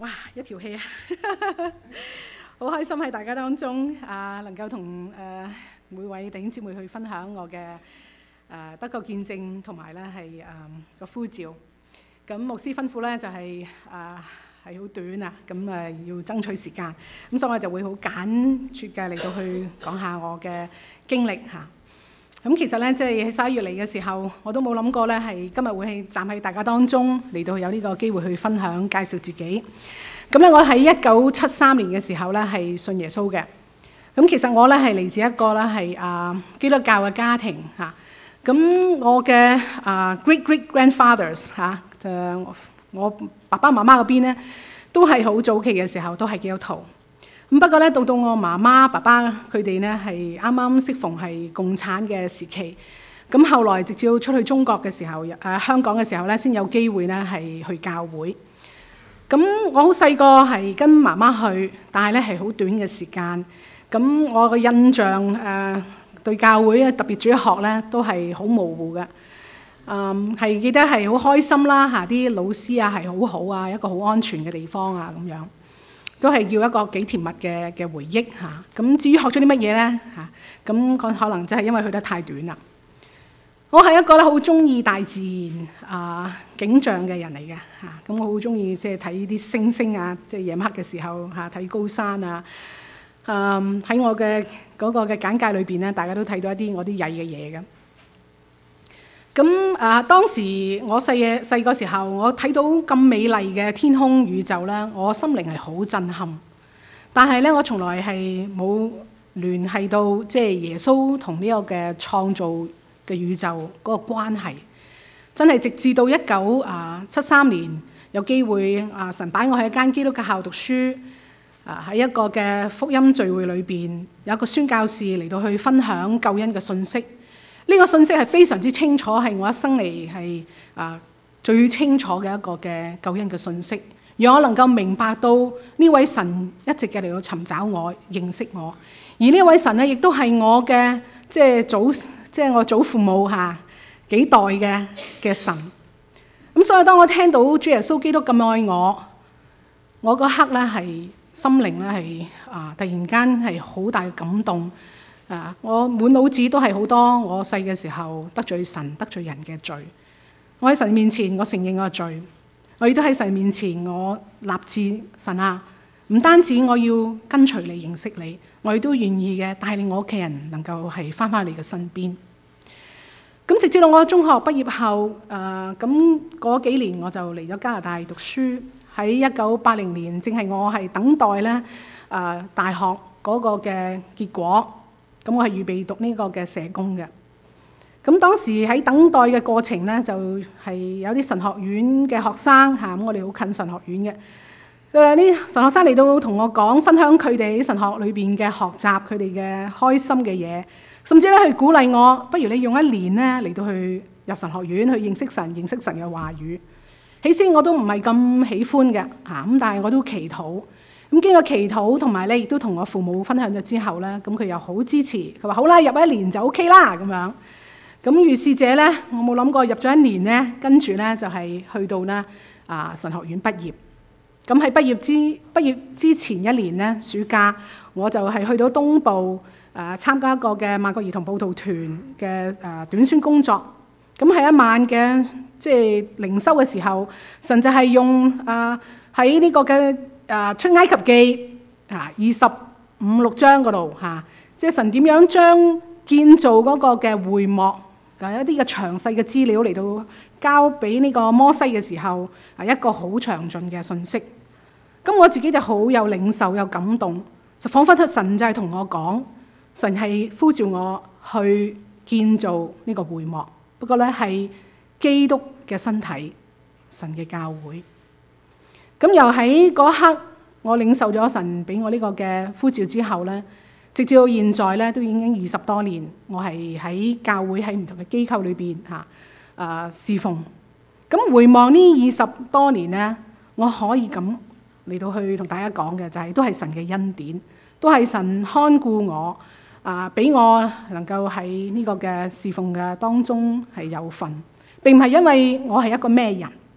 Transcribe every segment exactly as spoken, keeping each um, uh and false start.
哇，一條氣啊！好開心喺大家當中啊，能夠同誒每位弟兄姊妹去分享我嘅誒得救見證，同埋咧係誒個呼召。咁牧師吩咐咧就係誒係好短啊，咁誒要爭取時間，咁所以我就會好簡潔嘅嚟到去講下我嘅經歷嚇。咁其實咧，即係喺十一月嚟嘅時候，我都冇諗過咧，係今日會係站喺大家當中嚟到有呢個機會去分享介紹自己。咁咧，我喺一九七三年嘅時候咧係信耶穌嘅。咁其實我咧係嚟自一個咧係啊基督教嘅家庭嚇。咁我嘅啊 great great grandfathers 嚇，就我爸爸媽媽嗰邊咧都係好早期嘅時候都係基督徒。咁不過咧，到到我媽媽、爸爸佢哋咧係啱啱適逢係共產嘅時期，咁後來直至到出去中國嘅時候，誒、呃、香港嘅時候咧，先有機會咧係去教會。咁我好細個係跟媽媽去，但係咧係好短嘅時間。咁我個印象誒、呃、對教會特別主日學咧都係好模糊嘅。嗯，係記得係好開心啦嚇，啲老師啊係好好啊，一個好安全嘅地方啊咁樣。都係叫一個幾甜蜜嘅嘅回憶嚇。咁、啊、至於學咗啲乜嘢呢？嚇、啊，咁可可能真係因為去得太短啦。我係一個咧好中意大自然啊景象嘅人嚟嘅嚇。咁、啊、我好中意即係睇啲星星啊，即係夜晚黑嘅時候嚇睇、啊、高山啊。嗯，喺我嘅嗰個嘅簡介裏邊咧，大家都睇到一啲我啲曳嘅嘢嘅。咁啊，當時我細嘅細個時候，我睇到咁美麗嘅天空宇宙咧，我心靈係好震撼。但係咧，我從來係冇聯繫到即係耶穌同呢個嘅創造嘅宇宙嗰個關係。真係直至到一九啊七三年有機會啊，神擺我喺一間基督教校讀書啊，喺一個嘅福音聚會裏邊，有一個宣教士嚟到去分享救恩嘅信息。呢個信息係非常之清楚，係我一生嚟係啊最清楚嘅一個嘅救恩嘅信息，讓我能夠明白到呢位神一直嘅嚟到尋找我、認識我，而呢位神咧亦都係我嘅即係祖即係我祖父母嚇幾代嘅嘅神。咁所以當我聽到主耶穌基督咁愛我，我嗰刻咧係心靈咧係啊突然間係好大嘅感動。啊！我滿腦子都係好多我細嘅時候得罪神、得罪人嘅罪。我喺神面前，我承認我嘅罪。我亦都喺神面前，我立志神啊，唔單止我要跟隨你、認識你，我亦都願意嘅帶領我屋企人能夠係翻返你嘅身邊。咁直至到我中學畢業後，誒咁嗰幾年我就嚟咗加拿大讀書。喺一九八零年，正係我係等待咧誒、呃、大學嗰個嘅結果。咁我係預備讀呢個嘅社工嘅。咁當時喺等待嘅過程呢，就係、是、有啲神學院嘅學生嚇，咁、啊、我哋好近神學院嘅。誒啲神學生嚟到同我講，分享佢哋喺神學裏邊嘅學習，佢哋嘅開心嘅嘢，甚至咧去鼓勵我，不如你用一年呢嚟到去入神學院去認識神、認識神嘅話語。起先我都唔係咁喜歡嘅嚇，咁、啊、但係我都祈禱。咁經過祈禱同埋咧，亦都同我父母分享咗之後咧，咁佢又好支持，佢話好啦，入一年就 O K 啦咁樣。咁於是者咧，我冇諗過入咗一年咧，跟住咧就係、是、去到咧啊神學院畢業。咁喺畢業之畢業之前一年咧，暑假我就係去到東部誒、呃、參加一個嘅萬國兒童佈道團嘅誒、呃、短宣工作。咁喺一晚嘅即係靈修嘅時候，神就係用誒喺呢個嘅。啊！出埃及記啊，二十五六章嗰度嚇，即係神點樣將建造嗰個嘅會幕啊一啲嘅詳細嘅資料嚟到交俾呢個摩西嘅時候，係、啊、一個好詳盡嘅信息。咁我自己就好有領受有感動，就彷彿出神就係同我講，神係呼召我去建造呢個會幕。不過咧係基督嘅身體，神嘅教會。咁又喺嗰刻，我領受咗神俾我呢個嘅呼召之後呢，直至到現在呢，都已經二十多年，我係喺教會喺唔同嘅機構裏邊嚇啊侍奉。咁回望呢二十多年呢，我可以咁嚟到去同大家講嘅就係、是、都係神嘅恩典，都係神看顧我啊，俾我能夠喺呢個嘅侍奉嘅當中係有份。並唔係因為我係一個咩人。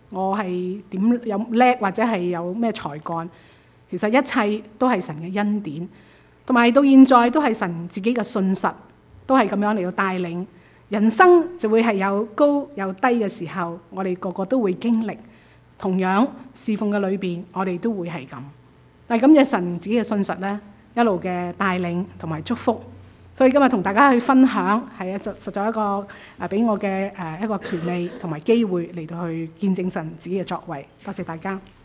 我係點有叻或者係有咩才幹，其實一切都係神嘅恩典，同埋到現在都係神自己嘅信實，都係咁樣嚟到帶領。人生就會係有高有低嘅時候，我哋個個都會經歷。同樣侍奉嘅裏邊，我哋都會係咁。但係感謝神自己嘅信實咧，一路嘅帶領同埋祝福。所以今日同大家去分享，係啊，實實在一個誒俾我嘅誒一個權利同埋機會嚟到去見證神自己嘅作為。多謝大家。